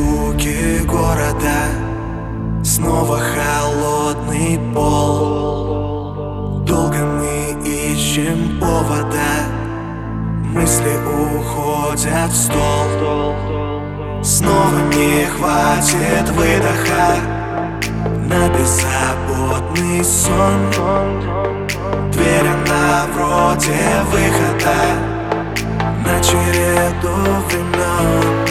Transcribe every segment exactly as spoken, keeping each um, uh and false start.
звуки города, снова холодный пол. Долго мы ищем повода, мысли уходят в стол. Снова не хватит выдоха на беззаботный сон. Дверь она вроде выхода на череду времен.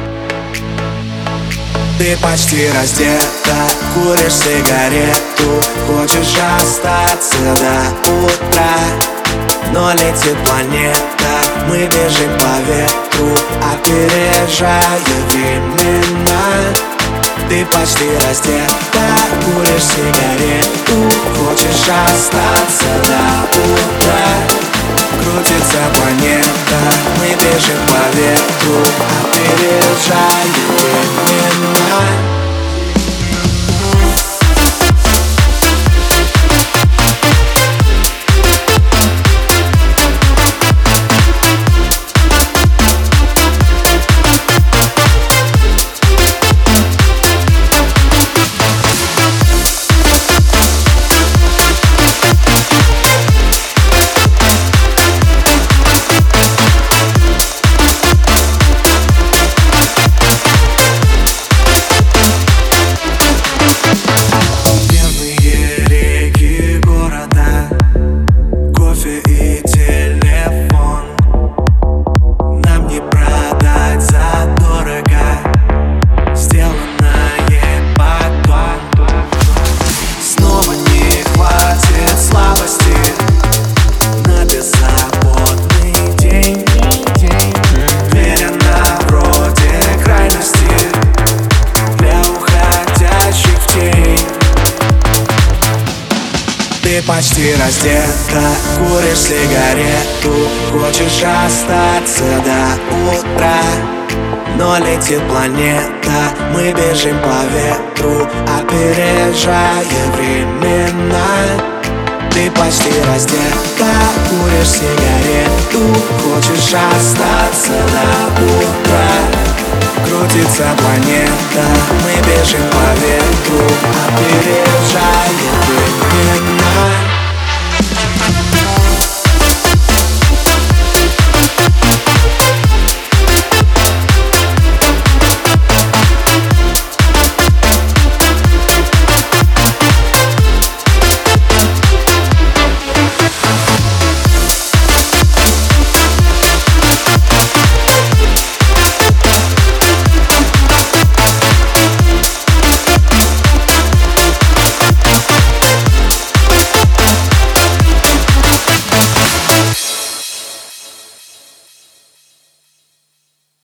Ты почти раздета, куришь сигарету, хочешь остаться до утра. Но летит планета, мы бежим по ветру, опережая времена. Ты почти раздета, куришь сигарету, хочешь остаться до утра. Крутится планета, мы бежим по ветру, опережая времена. Ты почти раздета, куришь сигарету, хочешь остаться до утра. Но летит планета, мы бежим по ветру, опережая времена. Ты почти раздета, куришь сигарету, хочешь остаться до утра. Крутится планета, мы бежим по ветру,